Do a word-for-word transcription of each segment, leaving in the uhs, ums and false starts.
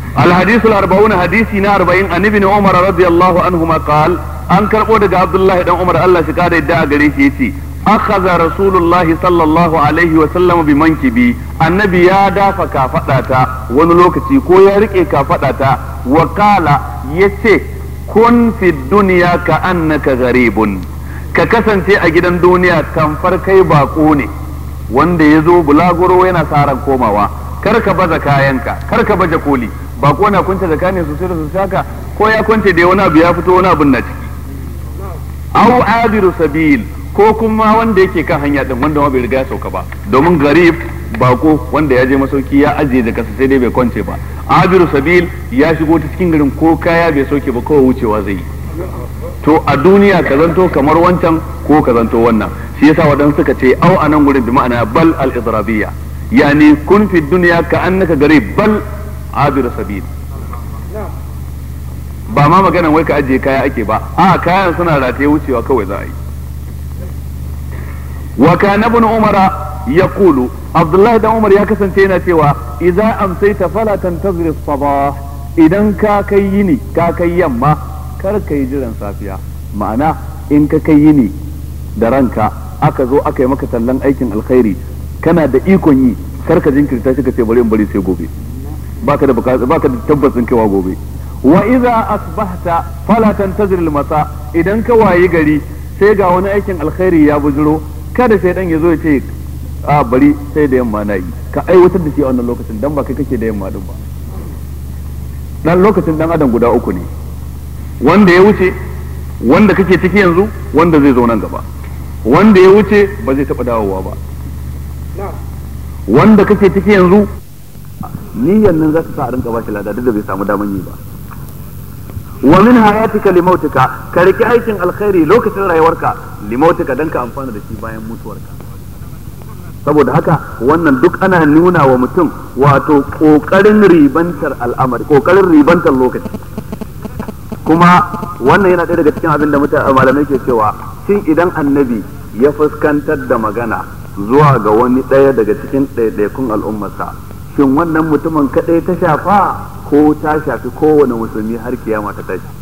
الحديث الأربعون حديثنا أربعين عن ابن عمر رضي الله عنهما قال أن كربو دغ عبد الله بن عمر الله شي قال يدا غري شي يتي أخذ رسول الله صلى الله عليه وسلم بمنكبي النبي يا دافا كافداتا wani lokaci ko ya rike kafadata wa kala yace kun fi dunya ka annaka gharibun ka kasance a gidan duniya tamfar kai bako ne wanda yazo bulaguro yana saran komawa kar ka baza kayanka kar ka baje koli ba ko na kunce zaka ne sosai da sosai haka ko ya kunce da wani abu ya fito wani abun na ciki aw abiru sabil ko kuma wanda yake kan hanya din wanda ma bai riga ya sauka ba domin garib bako wanda ya je masauki ya ajiye da kasa sai dai bai kwance ba abiru sabil ya shigo ta cikin garin ko kaya bai sauke ba kawai wucewa zai yi to a duniya ka zanto kamar wancan ko ka zanto wannan shi yasa wadansu suka ce au anan gurin bi ma'ana bal al idrabiyya yani kun fi dunya ka annaka garib bal abir sabil ba ma maganan wai ka ajiye kaya ake ba a kayan suna rataye wucewa kawai za a yi wa kana ibn umara yaqulu abdullahi dan umar ya kasance yana cewa idza amsayta fala tantazir as-sabah idan ka kai yini ka kai yamma kar ka yi jiran safiya ma'ana in ka kai yini da ranka aka zo aka yi maka tallan aikin alkhairi kana da ikon yi kar ka jinkirta shi ka ce bari in bari sai gobe baka da baka baka da tabbacin kaiwa gobe wa idza asbahta fala tantazir al-masa idan ka wayi gari sai ga wani aikin alkhairi ya bujuro kada sai dan yazo ya ce a bari sai da yamma nayi ka aiwatar da shi a wannan lokacin dan ba kai kake da yamma din ba dan lokacin dan adam guda uku ne wanda ya wuce wanda kake ciki yanzu wanda zai zo nan gaba wanda ya wuce ba zai taba dawowa ba wanda kake ciki yanzu niyyar nan za ta sa a rinka bashi lada duk da bai samu daman yi ba wa min hayatika li mautika ka riki aikin alkhairi lokacin rayuwarka li mautika dan ka amfana da shi bayan mutuwarka saboda haka wannan duk ana nuna wa mutum wato kokarin ribantar al'amari kokarin ribantar lokaci kuma wannan yana ɗaya daga cikin abin da mutane malamai ke cewa shin idan annabi ya fuskantar da magana zuwa ga wani ɗaya daga cikin ɗaiɗaikun al'ummarsa shin wannan mutumin kaɗai ta shafa ko ta shafi kowane musulmi har kiyama ta tashi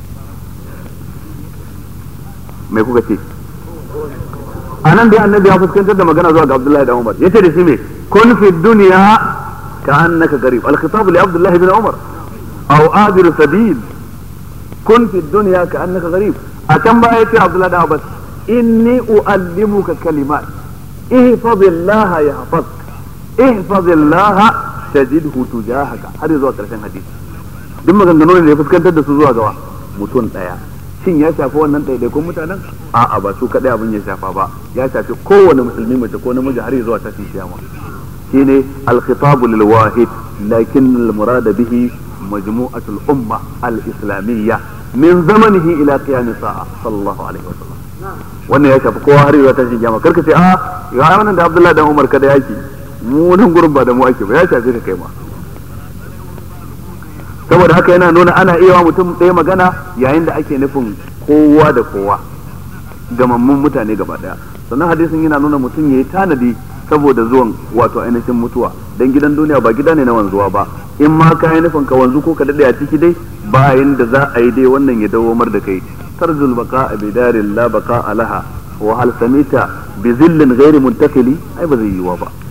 mai kuka ce a nan dai annabi ya fuskantar da magana zuwa ga Abdullahi da Umar yace da shi me kun fi dunya ka annaka garib al-khitab li Abdullahi bin Umar aw adir sabil kun fi dunya ka annaka garib a can baya yace Abdullahi da Abbas inni uallimuka kalimat ihfazillah yahfaz ihfazillah tajidhu tujahaka har zuwa karshen hadisi duk maganganun da ya fuskantar da su zuwa ga mutum daya shin ya shafi wannan ɗaiɗaikun mutanen a'a ba su kaɗai abin ya shafa ba ya shafi kowane musulmi mace ko namiji har zuwa tashin kiyama shine al-khitabu lil wahid lakin al-murad bihi majmu'atul umma al-islamiyya min zamanihi ila qiyam sa'a sallallahu alaihi wasallam wannan ya shafi kowa har zuwa tashin kiyama karka ce a ya wannan da Abdullahi dan Umar kada yake mu nan gurin ba da mu ake ba ya shafi ka kai ma saboda haka yana nuna ana iya wa mutum ɗaya magana yayin da ake nufin kowa da kowa gamammun mutane gaba ɗaya sannan hadisin yana nuna mutum ya yi tanadi saboda zuwan wato ainihin mutuwa dan gidan duniya ba gida ne na wanzuwa ba in ma ka yi nufin ka wanzu ko ka daɗe a ciki dai bayan da za a yi dai wannan ya dawomar da kai tarzul baka a bidarin la baka alaha wa hal samita bi zillin ghairi muntakili ai ba zai yiwa ba